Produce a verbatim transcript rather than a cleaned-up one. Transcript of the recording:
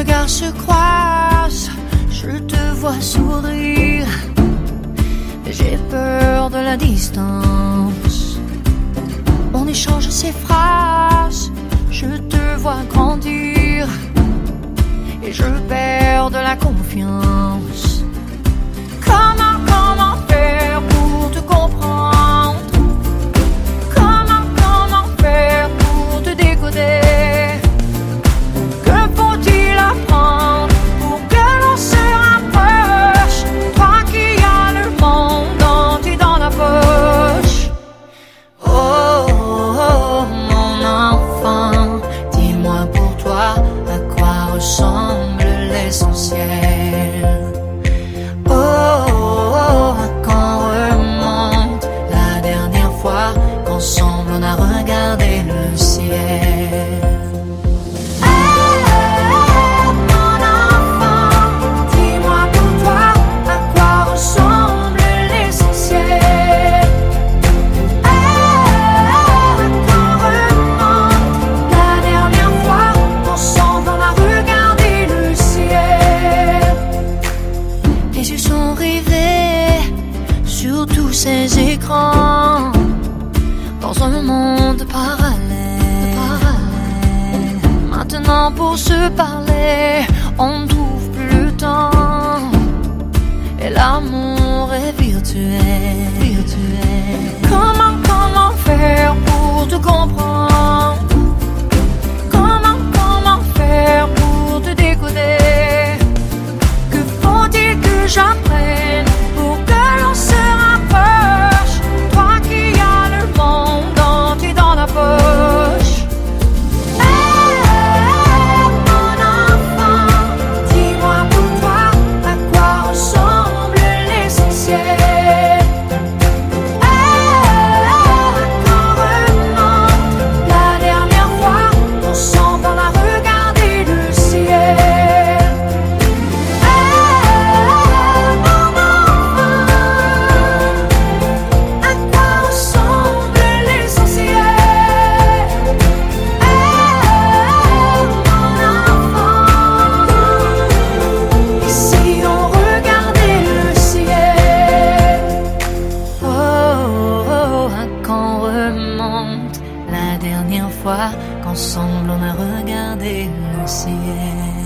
regards se croisent, je te vois sourire, mais j'ai peur de la distance. On échange ces phrases, je te vois grandir, et je perds de la confiance. Comment, comment faire pour te comprendre? Comment, comment faire pour te décoder? Que faut-il apprendre pour que l'on se rapproche? Toi qui as le monde entier dans la poche. Oh, oh, oh, mon enfant, dis-moi pour toi à quoi ressemble l'essentiel. Oh, oh, oh, quand remonte la dernière fois qu'ensemble on a regardé le ciel. Ces écrans dans un monde parallèle. parallèle. Maintenant pour se parler, on ne trouve plus le temps et l'amour est virtuel. virtuel. Comment, comment faire pour te comprendre? Comment, comment faire pour te décoder? Que faut-il que j'apprenne pour que l'on se rapproche? Toi qui as le monde entier dans la poche. Hey, hey, mon enfant, dis-moi pour toi à quoi ressemble l'essentiel. Hey, hey, quand remonte la dernière fois ensemble on a regardé le ciel. Qu'ensemble on a regardé le ciel.